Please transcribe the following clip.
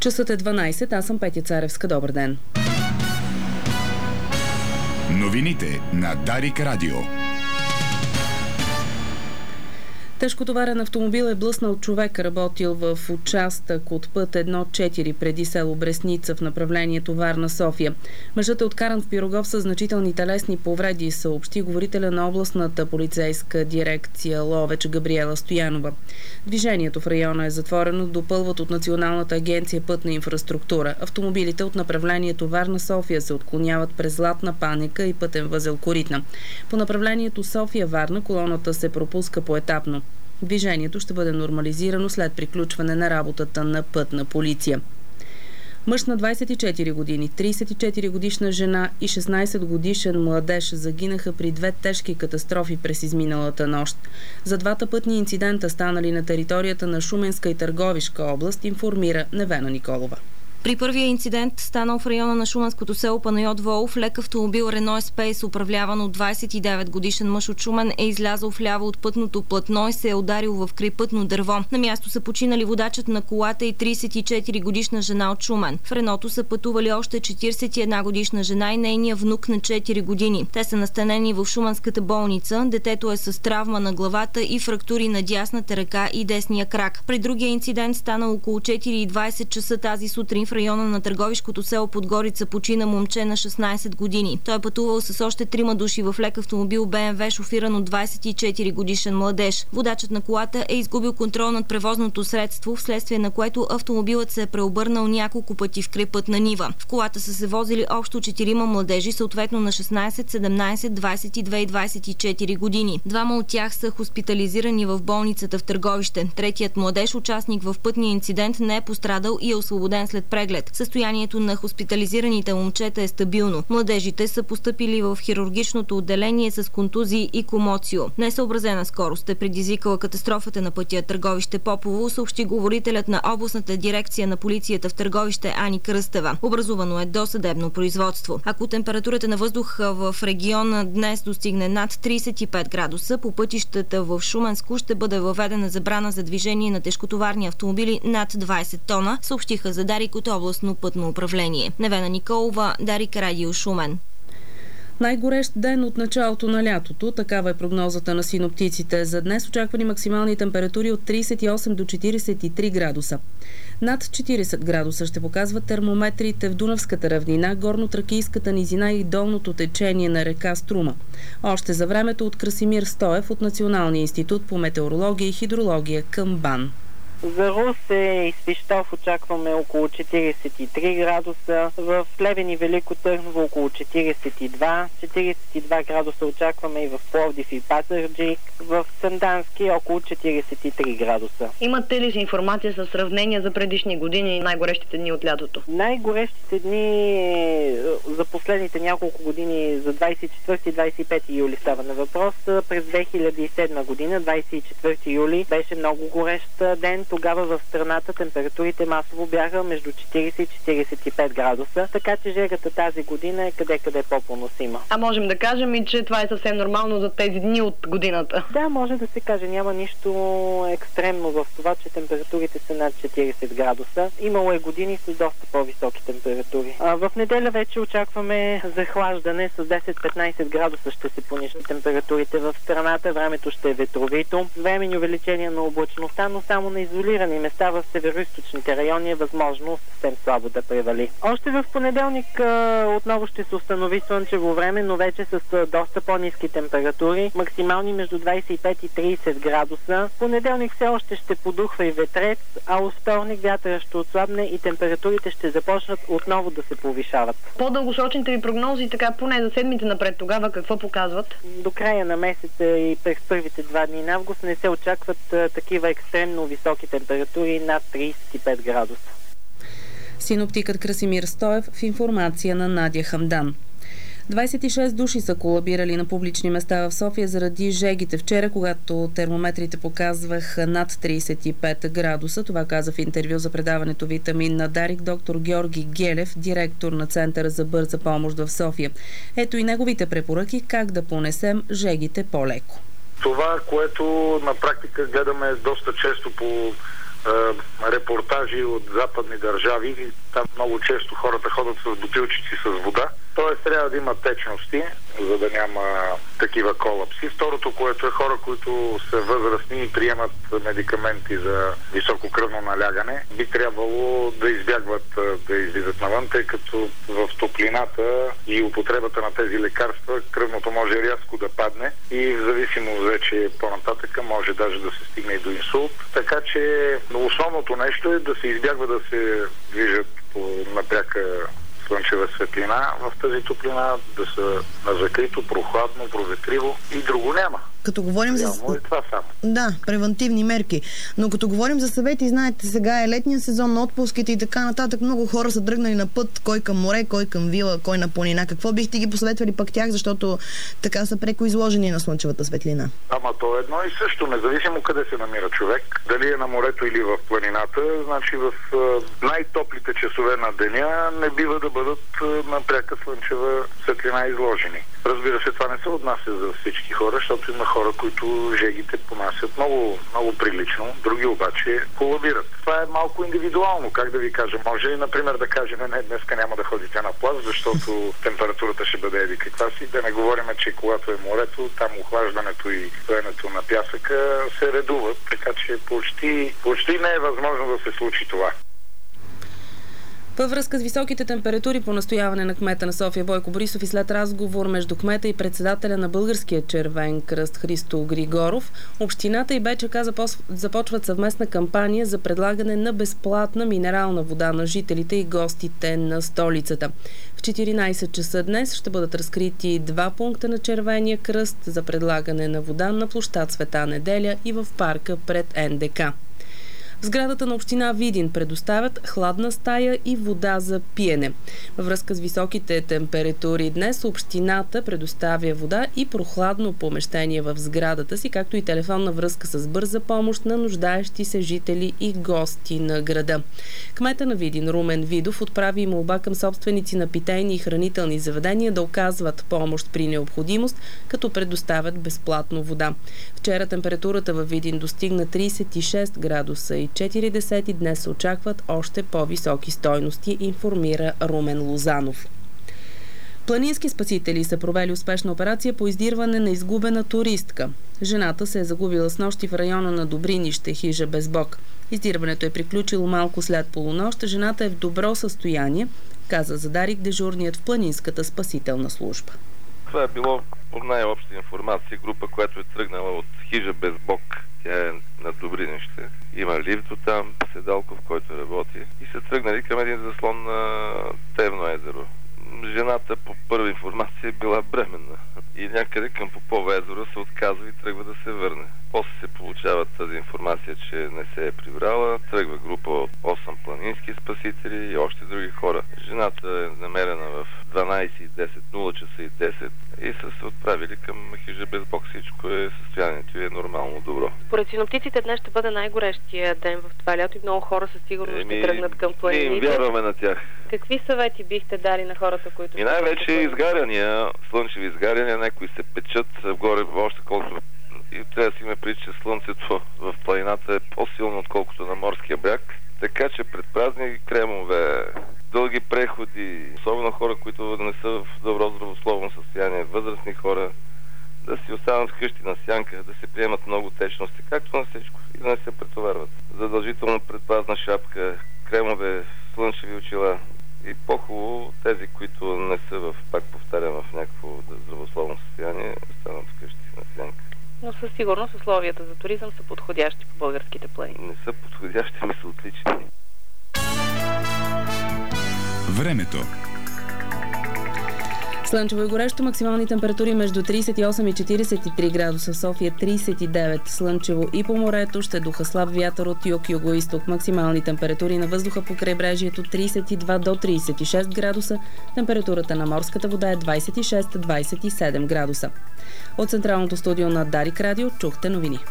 Часът е 12, аз съм Петя Царевска. Добър ден. Новините на Дарик Радио. Тежкотоварен автомобил е блъснал човек, работил в участък от път 1-4 преди село Брестница в направлението Варна-София. Мъжът е откаран в Пирогов със значителни телесни повреди, съобщи говорителя на областната полицейска дирекция Ловеч Габриела Стоянова. Движението в района е затворено, допълват от Националната агенция пътна инфраструктура. Автомобилите от направлението Варна-София се отклоняват през Златна Паника и пътен възел Коритна. По направлението София-Варна колоната се пропуска поетапно. Движението ще бъде нормализирано след приключване на работата на пътна полиция. Мъж на 24 години, 34 годишна жена и 16 годишен младеж загинаха при две тежки катастрофи през изминалата нощ. За двата пътни инцидента, станали на територията на Шуменска и Търговишка област, информира Невена Николова. При първия инцидент, станал в района на шуменското село Панайот Волов, лек автомобил Renault Space, управляван от 29 годишен мъж от Шумен, е излязъл вляво от пътното платно и се е ударил в крайпътно дърво. На място са починали водачът на колата и 34 годишна жена от Шумен. В Реното са пътували още 41 годишна жена и нейния внук на 4 години. Те са настанени в шуменската болница. Детето е с травма на главата и фрактури на дясната ръка и десния крак. При другия инцидент, станал около 4:20 часа тази сутрин, в района на търговишкото село Подгорица, почина момче на 16 години. Той е пътувал с още 3 души в лек автомобил БМВ, шофиран от 24 годишен младеж. Водачът на колата е изгубил контрол над превозното средство, вследствие на което автомобилът се е преобърнал няколко пъти в крайпътна нива. В колата са се возили общо 4 младежи, съответно на 16, 17, 22 и 24 години. Двама от тях са хоспитализирани в болницата в Търговище. Третият младеж, участник в пътния инцидент, не е пострадал и е освободен след преглед. Състоянието на хоспитализираните момчета е стабилно. Младежите са постъпили в хирургичното отделение с контузии и комоцио. Несъобразена скорост е предизвикала катастрофата на пътя Търговище Попово, съобщи говорителят на областната дирекция на полицията в Търговище Ани Кръстева. Образувано е досъдебно производство. Ако температурата на въздуха в региона днес достигне над 35 градуса, по пътищата в Шуменско ще бъде въведена забрана за движение на тежкотоварни автомобили над 20 тона, съобщиха за Дарик от областно пътно управление. Невена Николова, Дарик Радио, Шумен. Най-горещ ден от началото на лятото, такава е прогнозата на синоптиците. За днес очаквани максимални температури от 38 до 43 градуса. Над 40 градуса ще показват термометрите в Дунавската равнина, горно-тракийската низина и долното течение на река Струма. Още за времето от Красимир Стоев от Националния институт по метеорология и хидрология към БАН. За Русе и Свищов очакваме около 43 градуса, в Плевен и Велико Търново около 42 градуса очакваме и в Пловдив и Пазарджик, в Сандански около 43 градуса. Имате ли информация със сравнение за предишни години и най-горещите дни от лятото? Най-горещите дни за последните няколко години, за 24-25 юли става на въпрос. През 2007 година, 24 юли, беше много горещ ден. Тогава в страната температурите масово бяха между 40 и 45 градуса, така че жегата тази година е къде по-поносима. А можем да кажем и, че това е съвсем нормално за тези дни от годината? Да, може да се каже. Няма нищо екстремно в това, че температурите са над 40 градуса. Имало е години с доста по-високи температури. В неделя вече очакваме захлаждане с 10-15 градуса ще се понижат температурите в страната. Времето ще е ветровито. Временни увеличения на облачността, но само на изолирани места в североизточните райони е възможно съвсем слабо да превали. Още в понеделник отново ще се установи слънчево време, но вече с доста по-ниски температури, максимални между 25 и 30 градуса. В понеделник все още ще подухва и ветрец, а от вторник вятъра ще отслабне и температурите ще започнат отново да се повишават. По-дългосрочните ви прогнози, така поне за седмите напред, тогава какво показват? До края на месеца и през първите 2 дни на август не се очакват такива екстремно високи температури над 35 градуса. Синоптикът Красимир Стоев в информация на Надя Хамдан. 26 души са колабирали на публични места в София заради жегите вчера, когато термометрите показваха над 35 градуса. Това каза в интервю за предаването Витамин на Дарик доктор Георги Гелев, директор на Центъра за бърза помощ в София. Ето и неговите препоръки как да понесем жегите по-леко. Това, което на практика гледаме доста често по репортажи от западни държави. Там много често хората ходят с бутилчици с вода. Тоест трябва да има течности, за да няма такива колапси. Второто, което е хора, които са възрастни и приемат медикаменти за високо кръвно налягане, би трябвало да избягват да излизат навън, тъй като в топлината и употребата на тези лекарства кръвното може рязко да падне и в зависимост вече по-нататъка може даже да се стигне и до инсулт. Така че основното нещо е да се избягва да се движат по напряка слънчева светлина в тази топлина, да са на закрито, прохладно, проветриво и друго няма. Като говорим за... това само. Да, превантивни мерки. Но като говорим за съвети, знаете, сега е летния сезон на отпуските и така нататък. Много хора са тръгнали на път, кой към море, кой към вила, кой на планина. Какво бихте ги посъветвали пък тях, защото така са преко изложени на слънчевата светлина? Ама то е едно и също, независимо къде се намира човек, дали е на морето или в планината, значи в най-топлите часове на деня не бива да бъдат на пряка слънчева светлина изложени. Разбира се, това не се отнася за всички хора, защото има хора, които жегите понасят много, много прилично, други обаче колабират. Това е малко индивидуално, как да ви кажа. Може ли, например, да кажем, не, днеска няма да ходите на плаж, защото температурата ще бъде еди каква си. Да не говорим, че когато е морето, там охлаждането и стоенето на пясъка се редуват, така че почти не е възможно да се случи това. Във връзка с високите температури по настояване на кмета на София Бойко Борисов и след разговор между кмета и председателя на Българския червен кръст Христо Григоров, общината и БЧК започват съвместна кампания за предлагане на безплатна минерална вода на жителите и гостите на столицата. В 14 часа днес ще бъдат разкрити 2 пункта на Червения кръст за предлагане на вода на площад Света Неделя и в парка пред НДК. В сградата на община Видин предоставят хладна стая и вода за пиене. Във връзка с високите температури днес общината предоставя вода и прохладно помещение в сградата си, както и телефонна връзка с бърза помощ на нуждаещи се жители и гости на града. Кмета на Видин Румен Видов отправи молба към собственици на питейни и хранителни заведения да оказват помощ при необходимост, като предоставят безплатно вода. Вчера температурата във Видин достигна 36 градуса и 40, днес се очакват още по-високи стойности, информира Румен Лозанов. Планински спасители са провели успешна операция по издирване на изгубена туристка. Жената се е загубила снощи в района на Добринище, хижа без Бог. Издирването е приключило малко след полунощ. Жената е в добро състояние, каза за Дарик дежурният в Планинската спасителна служба. Това е било по най-обща информация група, която е тръгнала от хижа без Бог. Тя е на Добринище. Има лифт до там, седалко, в който работи. И са тръгнали към един заслон на Тевно езеро. Жената по първа информация е била бременна. И някъде към Попова езеро се отказва и тръгва да се върне. После се получава тази информация, че не се е прибрала. Тръгва група от 8 планински спасители и още други хора. Жената е намерена в 12:10, 0 часа и 10 и са се отправили към хижа без Бог. Всичко е, състоянието е нормално добро. Според синоптиците днес ще бъде най-горещия ден в това лято и много хора със сигурност ще тръгнат към планините. Ние вярваме на тях. Какви съвети бихте дали на хората, които... И най-вече изгаряния, слънчеви изгаряния, някои се печат горе още колкото. И трябва да си има предвид, че слънцето в планината е по-силно, отколкото на морския бряг. Така че предпразни кремове, дълги преходи, особено хора, които не са в добро здравословно състояние, възрастни хора, да си останат вкъщи на сянка, да се приемат много течности, както на всичко, и да не се претоварват. Задължително предпазна шапка, кремове, слънчеви очила и по-хубаво тези, които не са в, пак повтарям, в някакво здравословно състояние, останат вкъщи на сянка. Но със сигурност условията за туризъм са подходящи по българските планини. Не са подходящи, ами са отлични. Времето. Слънчево и горещо, максимални температури между 38 и 43 градуса, в София 39. Слънчево и по морето, ще духа слаб вятър от юг-югоизток. Максимални температури на въздуха по крайбрежието 32 до 36 градуса. Температурата на морската вода е 26-27 градуса. От централното студио на Дарик Радио чухте новини.